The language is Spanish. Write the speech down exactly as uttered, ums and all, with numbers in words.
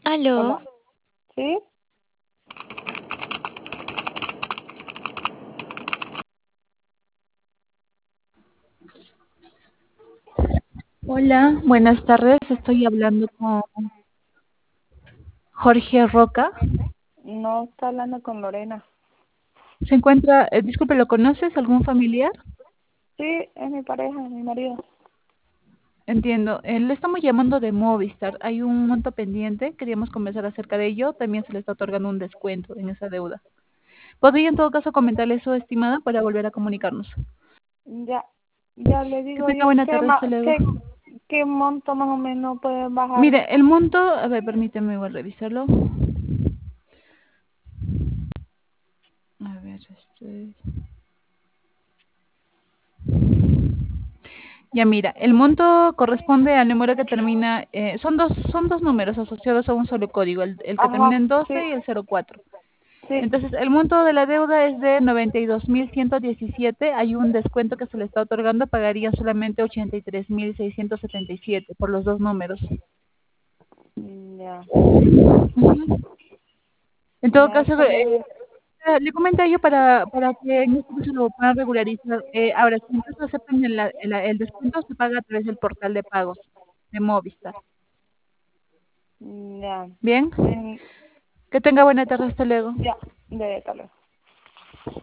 Aló, Hola. ¿Sí? Hola, buenas tardes. Estoy hablando con Jorge Roca. No está hablando con Lorena. Se encuentra, eh, disculpe, ¿lo conoces? ¿Algún familiar? Sí, es mi pareja, mi marido. Entiendo. Eh, le estamos llamando de Movistar. Hay un monto pendiente. Queríamos conversar acerca de ello. También se le está otorgando un descuento en esa deuda. ¿Podría en todo caso comentarle eso, estimada, para volver a comunicarnos? Ya, ya le Que digo tenga yo, buena ¿qué, tarde. ma Hasta luego. qué, qué monto más o menos puede bajar? Mire, el monto, a ver, permíteme igual revisarlo. A ver, este... Ya mira, el monto corresponde al número que termina, eh, son dos, son dos números asociados a un solo código, el, el que termina Ajá, en sí, doce y el cero cuatro. sí. Entonces, el monto de la deuda es de noventa y dos mil ciento diecisiete. Hay un descuento que se le está otorgando, pagaría solamente ochenta y tres mil seiscientos setenta y siete por los dos números. Mm, Ya, Ujú. En todo ya caso, eso le eh, digo. eh, le comento a ello para, para que en este caso lo puedan regularizar. Eh, ahora, si en caso aceptan el, el, el descuento, se paga a través del portal de pagos de Movistar. Mm, Ya, Bien, Mm, que tenga buena tarde, hasta luego. ya, de tal vez.